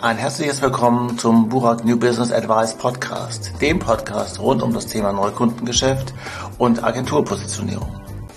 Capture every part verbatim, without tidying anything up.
Ein herzliches Willkommen zum Burak New Business Advice Podcast, dem Podcast rund um das Thema Neukundengeschäft und Agenturpositionierung.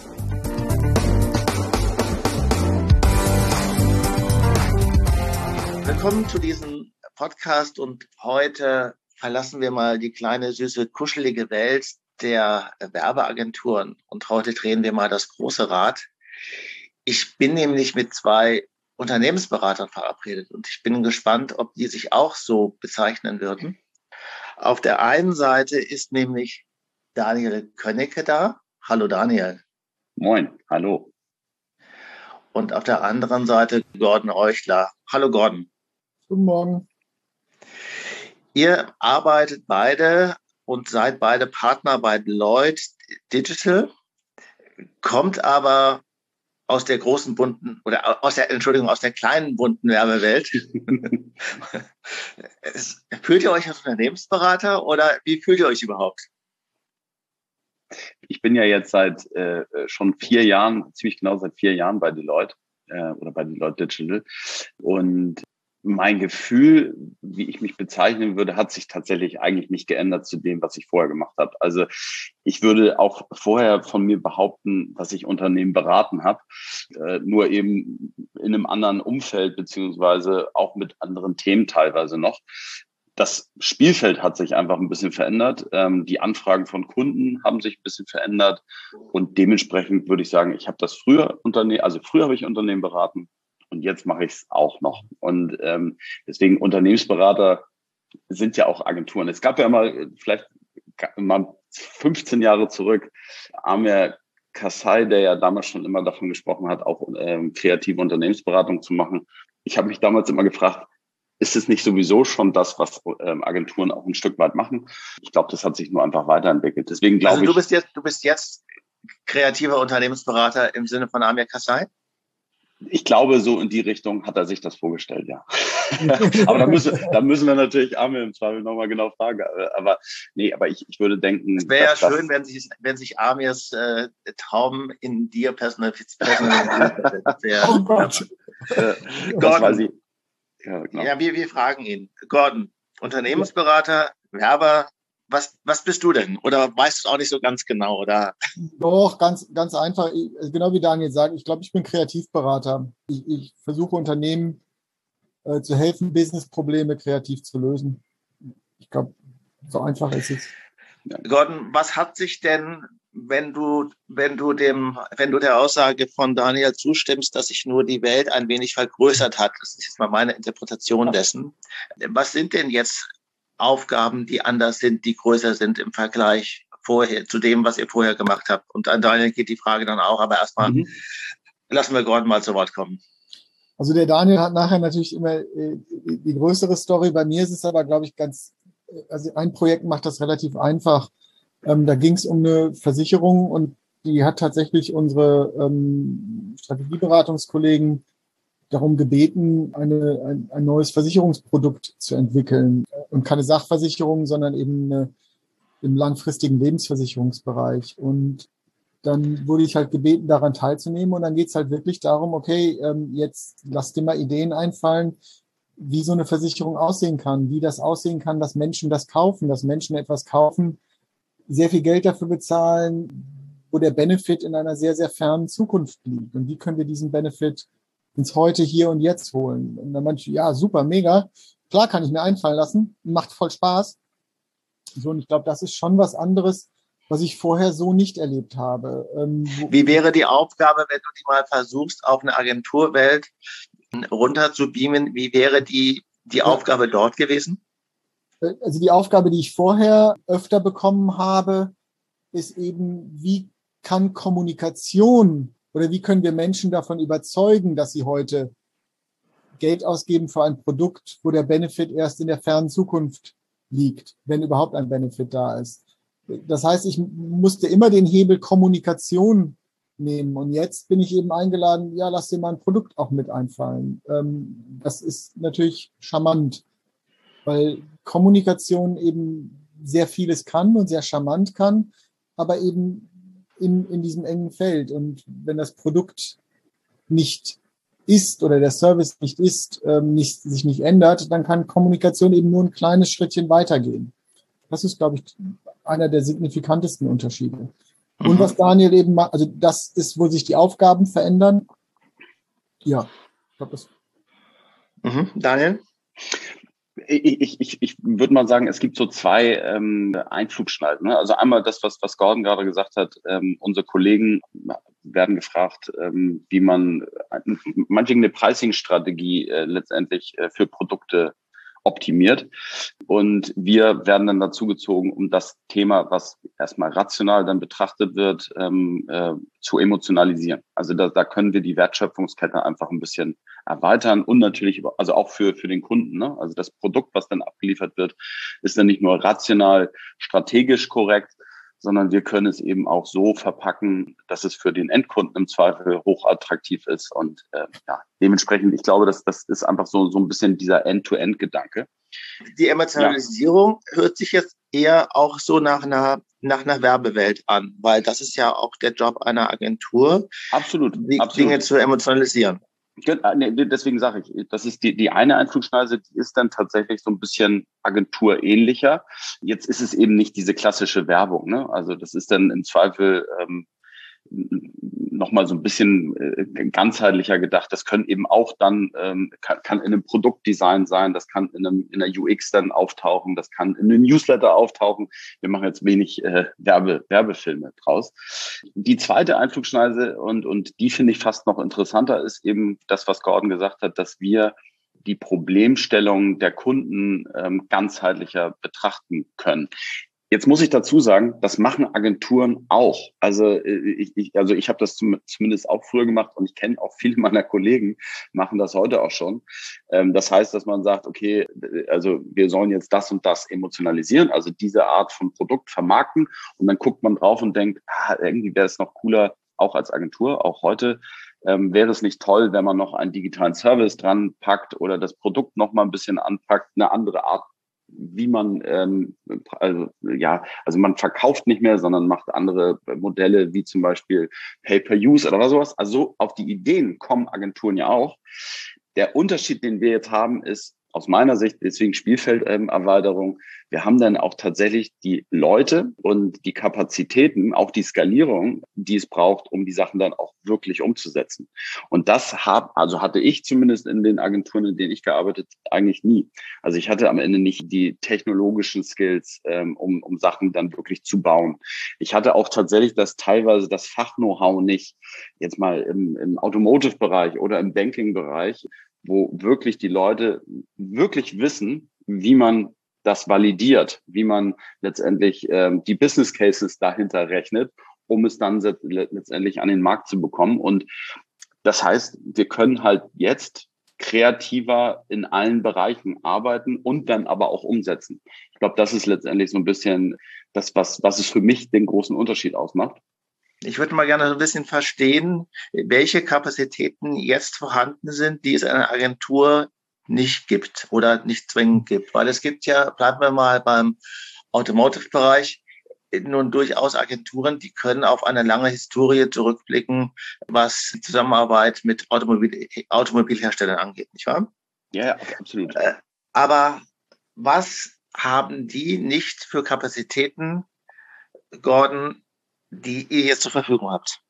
Willkommen zu diesem Podcast und heute verlassen wir mal die kleine, süße, kuschelige Welt der Werbeagenturen und heute drehen wir mal das große Rad. Ich bin nämlich mit zwei Unternehmensberatern verabredet und ich bin gespannt, ob die sich auch so bezeichnen würden. Auf der einen Seite ist nämlich Daniel Könnecke da. Hallo Daniel. Moin, hallo. Und auf der anderen Seite Gordon Euchler. Hallo Gordon. Guten Morgen. Ihr arbeitet beide und seid beide Partner bei Deloitte Digital, kommt aber aus der großen bunten oder aus der Entschuldigung aus der kleinen bunten Werbewelt. Fühlt ihr euch als Unternehmensberater oder wie fühlt ihr euch überhaupt? Ich bin ja jetzt seit äh, schon vier Jahren, ziemlich genau seit vier Jahren bei Deloitte äh, oder bei Deloitte Digital und mein Gefühl, wie ich mich bezeichnen würde, hat sich tatsächlich eigentlich nicht geändert zu dem, was ich vorher gemacht habe. Also ich würde auch vorher von mir behaupten, dass ich Unternehmen beraten habe, äh, nur eben in einem anderen Umfeld beziehungsweise auch mit anderen Themen teilweise noch. Das Spielfeld hat sich einfach ein bisschen verändert. Ähm, die Anfragen von Kunden haben sich ein bisschen verändert und dementsprechend würde ich sagen, ich habe das früher Unternehmen, also früher habe ich Unternehmen beraten. Und jetzt mache ich es auch noch. Und ähm, deswegen Unternehmensberater sind ja auch Agenturen. Es gab ja mal, vielleicht mal fünfzehn Jahre zurück, Amir Kassai, der ja damals schon immer davon gesprochen hat, auch ähm, kreative Unternehmensberatung zu machen. Ich habe mich damals immer gefragt, ist es nicht sowieso schon das, was ähm, Agenturen auch ein Stück weit machen? Ich glaube, das hat sich nur einfach weiterentwickelt. Deswegen glaube also du ich... Bist jetzt, du bist jetzt kreativer Unternehmensberater im Sinne von Amir Kassai? Ich glaube, so in die Richtung hat er sich das vorgestellt, ja. Aber da müssen, da müssen wir natürlich Amir im Zweifel nochmal genau fragen. Aber nee, aber ich, ich würde denken... Es wäre ja schön, wenn sich, wenn sich Amirs äh, Traum in dir personalisiert. Oh Gott. Äh, Gordon. Ja, genau. Ja, wir, wir fragen ihn. Gordon, Unternehmensberater, Werber, was, was bist du denn? Oder weißt du es auch nicht so ganz genau? Oder? Doch, ganz, ganz einfach. Genau wie Daniel sagt, ich glaube, ich bin Kreativberater. Ich, ich versuche Unternehmen äh, zu helfen, Businessprobleme kreativ zu lösen. Ich glaube, so einfach ist es. Ja. Gordon, was hat sich denn, wenn du, wenn du dem, wenn du der Aussage von Daniel zustimmst, dass sich nur die Welt ein wenig vergrößert hat, das ist jetzt mal meine Interpretation dessen. Was sind denn jetzt Aufgaben, die anders sind, die größer sind im Vergleich vorher zu dem, was ihr vorher gemacht habt? Und an Daniel geht die Frage dann auch, aber erstmal mhm. lassen wir Gordon mal zu Wort kommen. Also der Daniel hat nachher natürlich immer äh, die größere Story. Bei mir ist es aber, glaube ich, ganz, also ein Projekt macht das relativ einfach. Ähm, da ging es um eine Versicherung und die hat tatsächlich unsere ähm, Strategieberatungskollegen darum gebeten, eine, ein, ein neues Versicherungsprodukt zu entwickeln. Und keine Sachversicherung, sondern eben eine, im langfristigen Lebensversicherungsbereich. Und dann wurde ich halt gebeten, daran teilzunehmen. Und dann geht es halt wirklich darum, okay, ähm, jetzt lass dir mal Ideen einfallen, wie so eine Versicherung aussehen kann, wie das aussehen kann, dass Menschen das kaufen, dass Menschen etwas kaufen, sehr viel Geld dafür bezahlen, wo der Benefit in einer sehr, sehr fernen Zukunft liegt. Und wie können wir diesen Benefit ins Heute, Hier und Jetzt holen? Und dann manche, ja, super, mega. Klar, kann ich mir einfallen lassen. Macht voll Spaß. So, und ich glaube, das ist schon was anderes, was ich vorher so nicht erlebt habe. Ähm, Wie wäre die Aufgabe, wenn du die mal versuchst, auf eine Agenturwelt runter zu beamen? Wie wäre die, die ja. Aufgabe dort gewesen? Also die Aufgabe, die ich vorher öfter bekommen habe, ist eben, wie kann Kommunikation oder wie können wir Menschen davon überzeugen, dass sie heute Geld ausgeben für ein Produkt, wo der Benefit erst in der fernen Zukunft liegt, wenn überhaupt ein Benefit da ist. Das heißt, ich musste immer den Hebel Kommunikation nehmen. Und jetzt bin ich eben eingeladen, ja, lass dir mal ein Produkt auch mit einfallen. Das ist natürlich charmant, weil Kommunikation eben sehr vieles kann und sehr charmant kann, aber eben in, in diesem engen Feld. Und wenn das Produkt nicht ist oder der Service nicht ist, ähm, nicht, sich nicht ändert, dann kann Kommunikation eben nur ein kleines Schrittchen weitergehen. Das ist, glaube ich, einer der signifikantesten Unterschiede. Mhm. Und was Daniel eben macht, also das ist, wo sich die Aufgaben verändern. Ja, ich glaube, das. Mhm. Daniel? Ich, ich, ich, ich würde mal sagen, es gibt so zwei ähm, Einflugschneiden. Ne? Also einmal das, was, was Gordon gerade gesagt hat, ähm, unsere Kollegen werden gefragt, ähm, wie man manchmal eine Pricing-Strategie äh, letztendlich äh, für Produkte optimiert. Und wir werden dann dazu gezogen, um das Thema, was erstmal rational dann betrachtet wird, ähm, äh, zu emotionalisieren. Also da, da können wir die Wertschöpfungskette einfach ein bisschen erweitern und natürlich, also auch für, für den Kunden. Ne? Also das Produkt, was dann abgeliefert wird, ist dann nicht nur rational, strategisch korrekt, sondern wir können es eben auch so verpacken, dass es für den Endkunden im Zweifel hochattraktiv ist. Und äh, ja, dementsprechend, ich glaube, dass das ist einfach so so ein bisschen dieser End-to-End-Gedanke. Die Emotionalisierung ja. hört sich jetzt eher auch so nach einer nach einer Werbewelt an, weil das ist ja auch der Job einer Agentur, absolut, die absolut. Dinge zu emotionalisieren. Deswegen sage ich, das ist die, die eine Einflugschneise, die ist dann tatsächlich so ein bisschen agenturähnlicher. Jetzt ist es eben nicht diese klassische Werbung, ne? Also das ist dann im Zweifel ähm, nochmal so ein bisschen äh, ganzheitlicher gedacht. Das können eben auch dann, ähm, kann, kann in einem Produktdesign sein, das kann in, einem, in der U X dann auftauchen, das kann in einem Newsletter auftauchen. Wir machen jetzt wenig äh, Werbe, Werbefilme draus. Die zweite Einflugschneise, und, und die finde ich fast noch interessanter, ist eben das, was Gordon gesagt hat, dass wir die Problemstellung der Kunden ähm, ganzheitlicher betrachten können. Jetzt muss ich dazu sagen, das machen Agenturen auch. Also ich, ich, also ich habe das zum, zumindest auch früher gemacht und ich kenne auch viele meiner Kollegen, machen das heute auch schon. Ähm, das heißt, dass man sagt, okay, also wir sollen jetzt das und das emotionalisieren, also diese Art von Produkt vermarkten, und dann guckt man drauf und denkt, ah, irgendwie wäre es noch cooler, auch als Agentur, auch heute, ähm, wäre es nicht toll, wenn man noch einen digitalen Service dran packt oder das Produkt noch mal ein bisschen anpackt, eine andere Art, wie man, ähm, also, ja, also man verkauft nicht mehr, sondern macht andere Modelle, wie zum Beispiel Pay-per-Use oder sowas. Also so auf die Ideen kommen Agenturen ja auch. Der Unterschied, den wir jetzt haben, ist aus meiner Sicht, deswegen Spielfelderweiterung, wir haben dann auch tatsächlich die Leute und die Kapazitäten, auch die Skalierung, die es braucht, um die Sachen dann auch wirklich umzusetzen. Und das hab, also hatte ich zumindest in den Agenturen, in denen ich gearbeitet, eigentlich nie. Also ich hatte am Ende nicht die technologischen Skills, ähm, um, um Sachen dann wirklich zu bauen. Ich hatte auch tatsächlich das teilweise das Fach-Know-how nicht, jetzt mal im, im Automotive-Bereich oder im Banking-Bereich, wo wirklich die Leute wirklich wissen, wie man das validiert, wie man letztendlich ähm, die Business Cases dahinter rechnet, um es dann letztendlich an den Markt zu bekommen. Und das heißt, wir können halt jetzt kreativer in allen Bereichen arbeiten und dann aber auch umsetzen. Ich glaube, das ist letztendlich so ein bisschen das, was, was es für mich den großen Unterschied ausmacht. Ich würde mal gerne so ein bisschen verstehen, welche Kapazitäten jetzt vorhanden sind, die es in einer Agentur nicht gibt oder nicht zwingend gibt. Weil es gibt ja, bleiben wir mal beim Automotive-Bereich, nun durchaus Agenturen, die können auf eine lange Historie zurückblicken, was die Zusammenarbeit mit Automobil, Automobilherstellern angeht, nicht wahr? Ja, ja, absolut. Aber was haben die nicht für Kapazitäten, Gordon, die ihr jetzt zur Verfügung habt?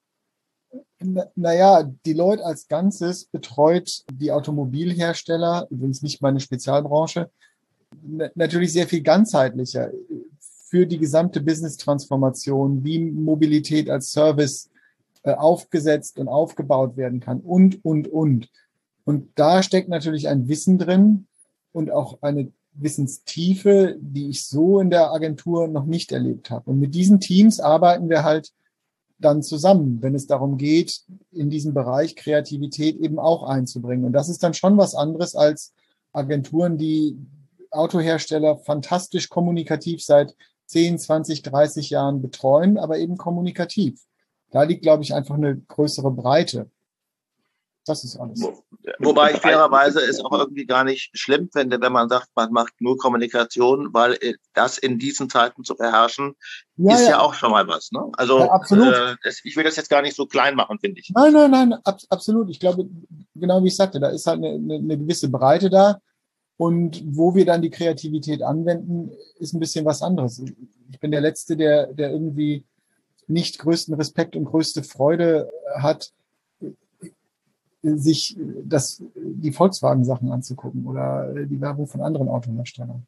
Naja, Deloitte als Ganzes betreut die Automobilhersteller, übrigens nicht meine Spezialbranche, natürlich sehr viel ganzheitlicher für die gesamte Business-Transformation, wie Mobilität als Service äh, aufgesetzt und aufgebaut werden kann und, und, und. Und da steckt natürlich ein Wissen drin und auch eine Wissenstiefe, die ich so in der Agentur noch nicht erlebt habe. Und mit diesen Teams arbeiten wir halt dann zusammen, wenn es darum geht, in diesem Bereich Kreativität eben auch einzubringen. Und das ist dann schon was anderes als Agenturen, die Autohersteller fantastisch kommunikativ seit zehn, zwanzig, dreißig Jahren betreuen, aber eben kommunikativ. Da liegt, glaube ich, einfach eine größere Breite. Das ist alles. Wo, wobei ich fairerweise es auch irgendwie gar nicht schlimm finde, wenn man sagt, man macht nur Kommunikation, weil das in diesen Zeiten zu beherrschen, ja, ist ja. ja auch schon mal was. Ne? Also ja, absolut. Äh, das, ich will das jetzt gar nicht so klein machen, finde ich. Nein, nein, nein, ab, absolut. Ich glaube, genau wie ich sagte, da ist halt eine, eine, eine gewisse Breite da. Und wo wir dann die Kreativität anwenden, ist ein bisschen was anderes. Ich bin der Letzte, der, der irgendwie nicht größten Respekt und größte Freude hat, sich das, die Volkswagen-Sachen anzugucken oder die Werbung von anderen Autoherstellern.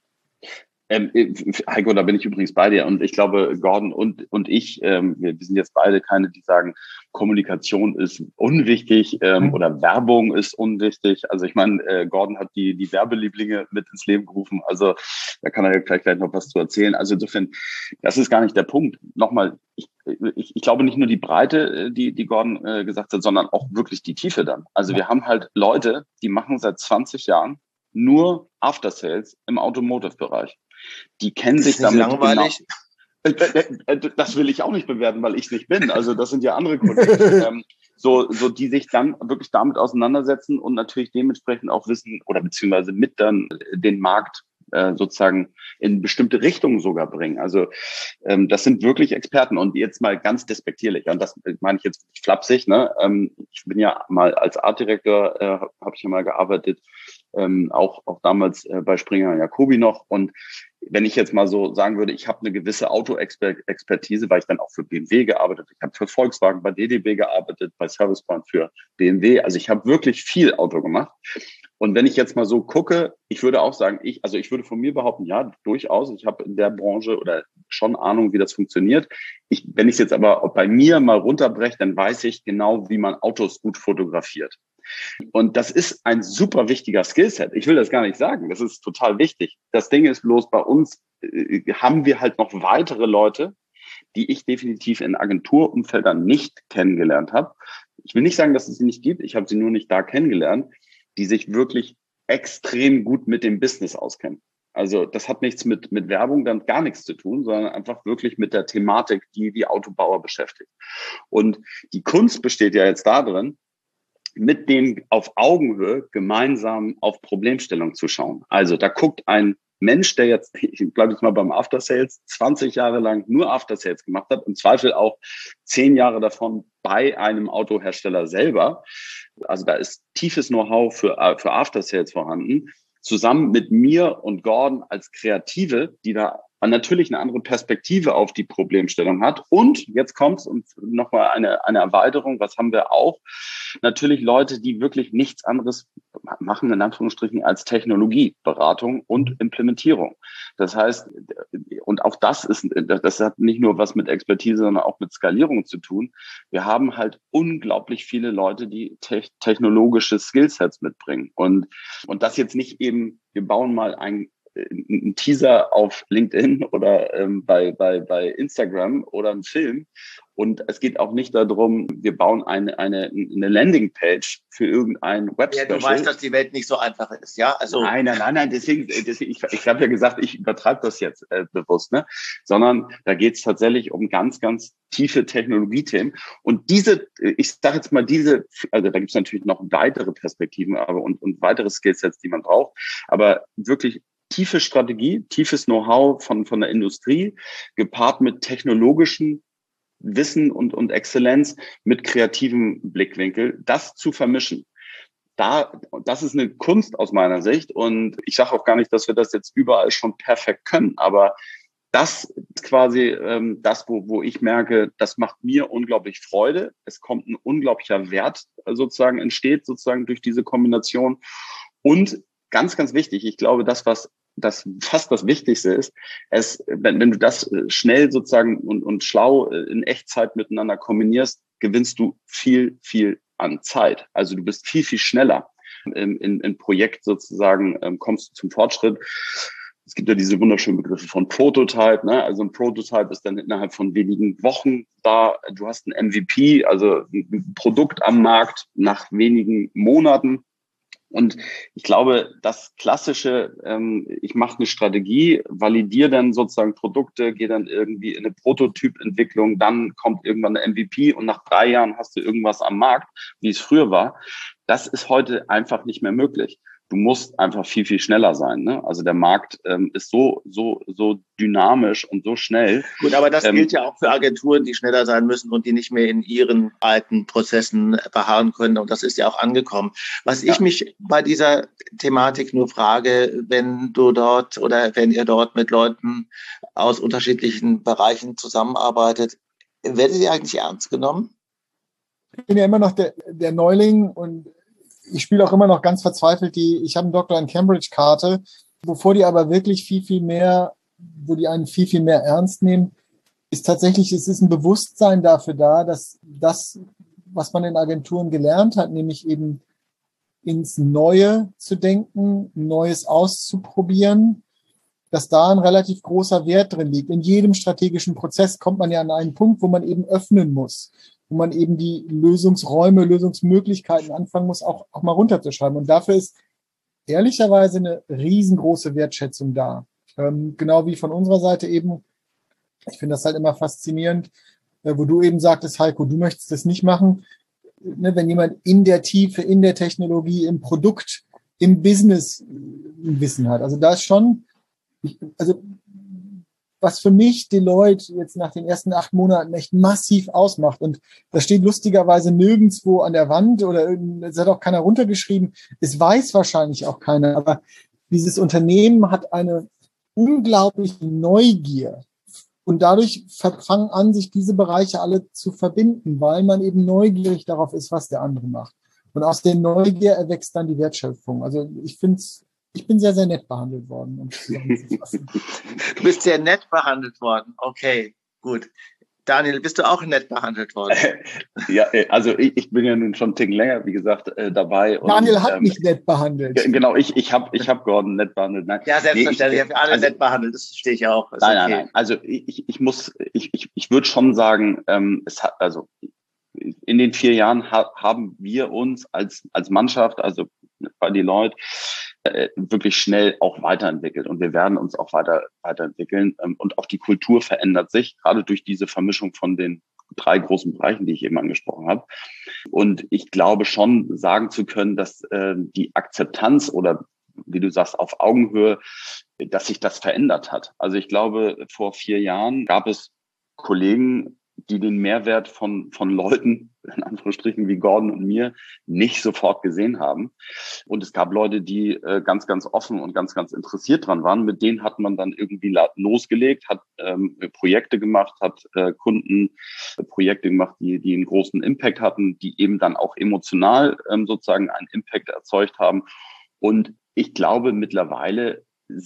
Ähm, Heiko, da bin ich übrigens bei dir. Und ich glaube, Gordon und, und ich, ähm, wir, wir sind jetzt beide keine, die sagen, Kommunikation ist unwichtig ähm, mhm. oder Werbung ist unwichtig. Also ich meine, äh, Gordon hat die, die Werbelieblinge mit ins Leben gerufen. Also da kann er ja gleich, gleich noch was zu erzählen. Also insofern, das ist gar nicht der Punkt. Nochmal, ich, ich, ich glaube nicht nur die Breite, die, die Gordon äh, gesagt hat, sondern auch wirklich die Tiefe dann. Also ja. Wir haben halt Leute, die machen seit zwanzig Jahren nur After Sales im Automotive-Bereich. Die kennen ist sich damit langweilig. Genau. Das will ich auch nicht bewerten, weil ich es nicht bin. Also das sind ja andere Kollegen, ähm, so, so die sich dann wirklich damit auseinandersetzen und natürlich dementsprechend auch wissen oder beziehungsweise mit dann den Markt äh, sozusagen in bestimmte Richtungen sogar bringen. Also ähm, das sind wirklich Experten und jetzt mal ganz despektierlich. Und das meine ich jetzt nicht flapsig. Ne? Ähm, ich bin ja mal als Artdirektor, äh, habe ich ja mal gearbeitet, ähm, auch auch damals äh, bei Springer und Jacobi noch. Und wenn ich jetzt mal so sagen würde, ich habe eine gewisse Auto-Expertise, weil ich dann auch für B M W gearbeitet habe, ich habe für Volkswagen bei D D B gearbeitet, bei Servicepoint für B M W. Also ich habe wirklich viel Auto gemacht. Und wenn ich jetzt mal so gucke, ich würde auch sagen, ich, also ich würde von mir behaupten, ja, durchaus, ich habe in der Branche oder schon Ahnung, wie das funktioniert. Ich, wenn ich es jetzt aber bei mir mal runterbreche, dann weiß ich genau, wie man Autos gut fotografiert. Und das ist ein super wichtiger Skillset. Ich will das gar nicht sagen. Das ist total wichtig. Das Ding ist bloß, bei uns äh, haben wir halt noch weitere Leute, die ich definitiv in Agenturumfeldern nicht kennengelernt habe. Ich will nicht sagen, dass es sie nicht gibt. Ich habe sie nur nicht da kennengelernt, die sich wirklich extrem gut mit dem Business auskennen. Also das hat nichts mit, mit Werbung, dann gar nichts zu tun, sondern einfach wirklich mit der Thematik, die die Autobauer beschäftigt. Und die Kunst besteht ja jetzt darin, mit denen auf Augenhöhe gemeinsam auf Problemstellung zu schauen. Also da guckt ein Mensch, der jetzt, ich bleibe jetzt mal beim After Sales, zwanzig Jahre lang nur After Sales gemacht hat, im Zweifel auch zehn Jahre davon bei einem Autohersteller selber. Also da ist tiefes Know-how für, für After Sales vorhanden, zusammen mit mir und Gordon als Kreative, die da natürlich eine andere Perspektive auf die Problemstellung hat. Und jetzt kommt's und nochmal eine, eine Erweiterung. Was haben wir auch? Natürlich Leute, die wirklich nichts anderes machen, in Anführungsstrichen, als Technologieberatung und Implementierung. Das heißt, und auch das ist, das hat nicht nur was mit Expertise, sondern auch mit Skalierung zu tun. Wir haben halt unglaublich viele Leute, die te- technologische Skillsets mitbringen. Und, und das jetzt nicht eben, wir bauen mal ein ein Teaser auf LinkedIn oder ähm, bei, bei, bei Instagram oder ein Film. Und es geht auch nicht darum, wir bauen eine, eine, eine Landingpage für irgendein Webspecial. Ja, du weißt, dass die Welt nicht so einfach ist, ja? Also nein, nein, nein, nein, deswegen, deswegen ich, ich habe ja gesagt, ich übertreibe das jetzt äh, bewusst, ne? Sondern da geht es tatsächlich um ganz, ganz tiefe Technologiethemen. Und diese, ich sage jetzt mal diese, also da gibt es natürlich noch weitere Perspektiven aber und, und weitere Skillsets, die man braucht, aber wirklich tiefe Strategie, tiefes Know-how von, von der Industrie, gepaart mit technologischen Wissen und, und Exzellenz, mit kreativem Blickwinkel, das zu vermischen. Da, das ist eine Kunst aus meiner Sicht. Und ich sage auch gar nicht, dass wir das jetzt überall schon perfekt können, aber das ist quasi ähm, das, wo, wo ich merke, das macht mir unglaublich Freude. Es kommt ein unglaublicher Wert sozusagen, entsteht sozusagen durch diese Kombination. Und ganz, ganz wichtig, ich glaube, das, was das fast das Wichtigste ist, es, wenn, wenn du das schnell sozusagen und, und schlau in Echtzeit miteinander kombinierst, gewinnst du viel, viel an Zeit. Also du bist viel, viel schneller im, in, in Projekt sozusagen, ähm, kommst du zum Fortschritt. Es gibt ja diese wunderschönen Begriffe von Prototype, ne? Also ein Prototype ist dann innerhalb von wenigen Wochen da. Du hast ein M V P, also ein Produkt am Markt nach wenigen Monaten. Und ich glaube, das klassische, ähm, ich mache eine Strategie, validiere dann sozusagen Produkte, gehe dann irgendwie in eine Prototypentwicklung, dann kommt irgendwann eine M V P und nach drei Jahren hast du irgendwas am Markt, wie es früher war. Das ist heute einfach nicht mehr möglich. du musst einfach viel, viel schneller sein. Ne? Also der Markt ähm, ist so, so, so dynamisch und so schnell. Gut, aber das ähm, gilt ja auch für Agenturen, die schneller sein müssen und die nicht mehr in ihren alten Prozessen beharren können. Und das ist ja auch angekommen. Was ich ja. mich bei dieser Thematik nur frage, wenn du dort oder wenn ihr dort mit Leuten aus unterschiedlichen Bereichen zusammenarbeitet, werdet ihr eigentlich ernst genommen? Ich bin ja immer noch der, der Neuling und ich spiele auch immer noch ganz verzweifelt die, ich habe einen Doktor in Cambridge-Karte, wovor die aber wirklich viel, viel mehr, wo die einen viel, viel mehr ernst nehmen, ist tatsächlich, es ist ein Bewusstsein dafür da, dass das, was man in Agenturen gelernt hat, nämlich eben ins Neue zu denken, Neues auszuprobieren, dass da ein relativ großer Wert drin liegt. In jedem strategischen Prozess kommt man ja an einen Punkt, wo man eben öffnen muss, wo man eben die Lösungsräume, Lösungsmöglichkeiten anfangen muss, auch, auch mal runterzuschreiben. Und dafür ist ehrlicherweise eine riesengroße Wertschätzung da. Ähm, genau wie von unserer Seite eben. Ich finde das halt immer faszinierend, äh, wo du eben sagtest, Heiko, du möchtest das nicht machen. Ne, wenn jemand in der Tiefe, in der Technologie, im Produkt, im Business ein Wissen hat. Also da ist schon, ich, also was für mich Deloitte jetzt nach den ersten acht Monaten echt massiv ausmacht. Und das steht lustigerweise nirgendwo an der Wand oder es hat auch keiner runtergeschrieben. Es weiß wahrscheinlich auch keiner. Aber dieses Unternehmen hat eine unglaubliche Neugier. Und dadurch fangen an, sich diese Bereiche alle zu verbinden, weil man eben neugierig darauf ist, was der andere macht. Und aus der Neugier erwächst dann die Wertschöpfung. Also ich finde es, ich bin sehr, sehr nett behandelt worden. Um du bist sehr nett behandelt worden. Okay, gut. Daniel, bist du auch nett behandelt worden? Ja, also ich, ich bin ja nun schon einen Ticken länger, wie gesagt, äh, dabei. Daniel und, hat ähm, mich nett behandelt. G- genau, ich, ich habe ich hab Gordon nett behandelt. Nein. Ja, selbstverständlich. Nee, ich, ich habe alle also, nett behandelt, das verstehe ich auch. Ist nein, okay. nein, nein. Also ich, ich muss, ich, ich, ich würde schon sagen, ähm, es hat, also in den vier Jahren ha, haben wir uns als, als Mannschaft, also bei Deloitte, äh, wirklich schnell auch weiterentwickelt. Und wir werden uns auch weiter weiterentwickeln. Ähm, und auch die Kultur verändert sich, gerade durch diese Vermischung von den drei großen Bereichen, die ich eben angesprochen habe. Und ich glaube schon sagen zu können, dass äh, die Akzeptanz oder wie du sagst, auf Augenhöhe, dass sich das verändert hat. Also ich glaube, vor vier Jahren gab es Kollegen, die den Mehrwert von, von Leuten, in Anführungsstrichen wie Gordon und mir, nicht sofort gesehen haben. Und es gab Leute, die äh, ganz, ganz offen und ganz, ganz interessiert dran waren. Mit denen hat man dann irgendwie losgelegt, hat ähm, Projekte gemacht, hat äh, Kunden äh, Projekte gemacht, die, die einen großen Impact hatten, die eben dann auch emotional ähm, sozusagen einen Impact erzeugt haben. Und ich glaube, mittlerweile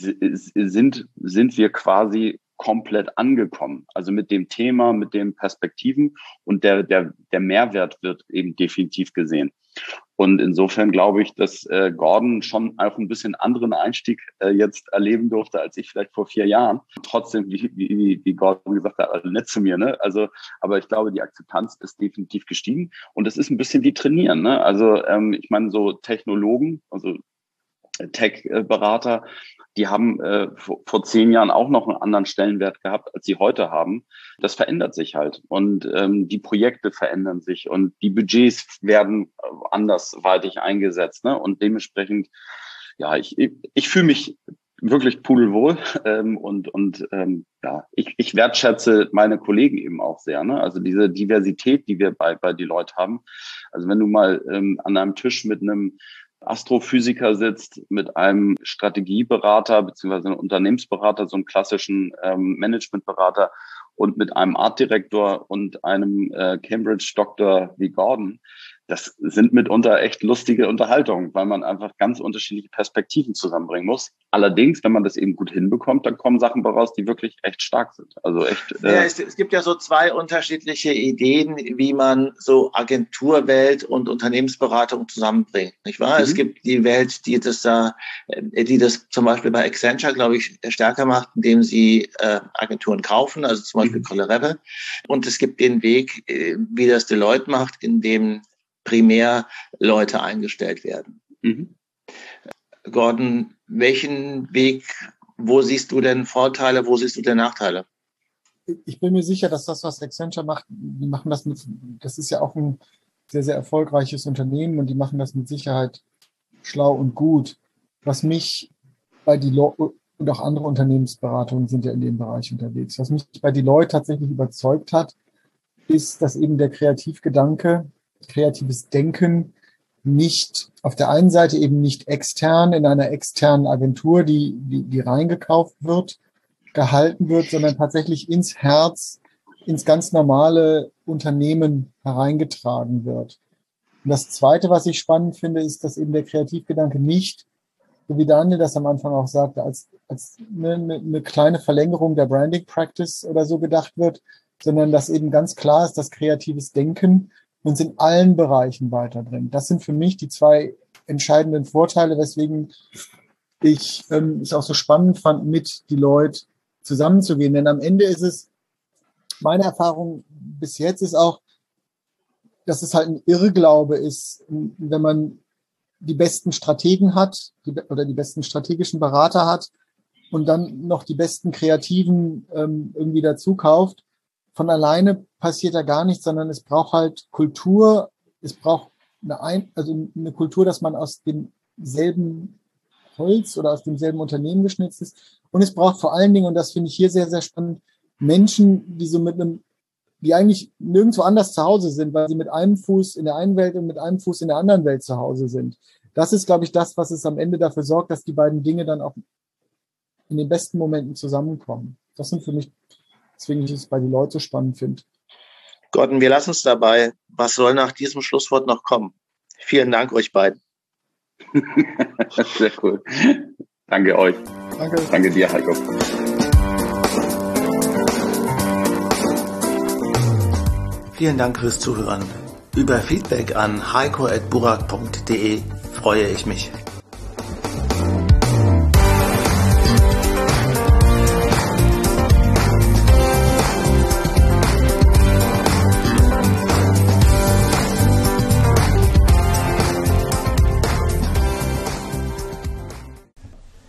sind, sind wir quasi komplett angekommen. Also mit dem Thema, mit den Perspektiven und der, der, der Mehrwert wird eben definitiv gesehen. Und insofern glaube ich, dass äh, Gordon schon auch ein bisschen anderen Einstieg äh, jetzt erleben durfte, als ich vielleicht vor vier Jahren. Trotzdem, wie, wie, wie Gordon gesagt hat, also nett zu mir, ne? Also, aber ich glaube, die Akzeptanz ist definitiv gestiegen und es ist ein bisschen wie Trainieren, ne? Also, ähm, ich meine, so Technologen, also Tech-Berater, die haben äh, vor, vor zehn Jahren auch noch einen anderen Stellenwert gehabt, als sie heute haben. Das verändert sich halt und ähm, die Projekte verändern sich und die Budgets werden andersweitig eingesetzt, ne? Und dementsprechend, ja, ich, ich, ich fühle mich wirklich pudelwohl ähm, und und ähm, ja, ich, ich wertschätze meine Kollegen eben auch sehr, ne? Also diese Diversität, die wir bei bei Deloitte haben. Also wenn du mal ähm, an einem Tisch mit einem Astrophysiker sitzt, mit einem Strategieberater beziehungsweise einem Unternehmensberater, so einem klassischen ähm, Managementberater und mit einem Artdirektor und einem äh, Cambridge-Doktor wie Gordon. Das sind mitunter echt lustige Unterhaltungen, weil man einfach ganz unterschiedliche Perspektiven zusammenbringen muss. Allerdings, wenn man das eben gut hinbekommt, dann kommen Sachen raus, die wirklich echt stark sind. Also echt. Äh ja, es, es gibt ja so zwei unterschiedliche Ideen, wie man so Agenturwelt und Unternehmensberatung zusammenbringt, nicht wahr? Mhm. Es gibt die Welt, die das da, die das zum Beispiel bei Accenture, glaube ich, stärker macht, indem sie äh, Agenturen kaufen, also zum Beispiel mhm. Kolle-Rebbe. Und es gibt den Weg, wie das Deloitte macht, in dem primär Leute eingestellt werden. Mhm. Gordon, welchen Weg, wo siehst du denn Vorteile, wo siehst du denn Nachteile? Ich bin mir sicher, dass das, was Accenture macht, die machen das mit, das ist ja auch ein sehr, sehr erfolgreiches Unternehmen und die machen das mit Sicherheit schlau und gut. was mich bei Deloitte und auch andere Unternehmensberatungen sind ja in dem Bereich unterwegs, was mich bei Deloitte tatsächlich überzeugt hat, ist, dass eben der Kreativgedanke, kreatives Denken nicht auf der einen Seite eben nicht extern in einer externen Agentur, die, die, die reingekauft wird, gehalten wird, sondern tatsächlich ins Herz, ins ganz normale Unternehmen hereingetragen wird. Und das Zweite, was ich spannend finde, ist, dass eben der Kreativgedanke nicht, so wie Daniel das am Anfang auch sagte, als, als eine, eine kleine Verlängerung der Branding Practice oder so gedacht wird, sondern dass eben ganz klar ist, dass kreatives Denken uns in allen Bereichen weiterbringt. Das sind für mich die zwei entscheidenden Vorteile, weswegen ich ähm, es auch so spannend fand, mit Deloitte zusammenzugehen. Denn am Ende ist es, meine Erfahrung bis jetzt ist auch, dass es halt ein Irrglaube ist, wenn man die besten Strategen hat die, oder die besten strategischen Berater hat und dann noch die besten Kreativen ähm, irgendwie dazu kauft. Von alleine passiert da gar nichts, sondern es braucht halt Kultur, es braucht eine, Ein- also eine Kultur, dass man aus demselben Holz oder aus demselben Unternehmen geschnitzt ist. Und es braucht vor allen Dingen, und das finde ich hier sehr, sehr spannend, Menschen, die so mit einem, die eigentlich nirgendwo anders zu Hause sind, weil sie mit einem Fuß in der einen Welt und mit einem Fuß in der anderen Welt zu Hause sind. Das ist, glaube ich, das, was es am Ende dafür sorgt, dass die beiden Dinge dann auch in den besten Momenten zusammenkommen. Das sind für mich, deswegen ich es bei den Leuten so spannend finde. Gordon, wir lassen es dabei. Was soll nach diesem Schlusswort noch kommen? Vielen Dank euch beiden. Sehr cool. Danke euch. Danke. Danke dir, Heiko. Vielen Dank fürs Zuhören. Über Feedback an heiko at burak punkt de freue ich mich.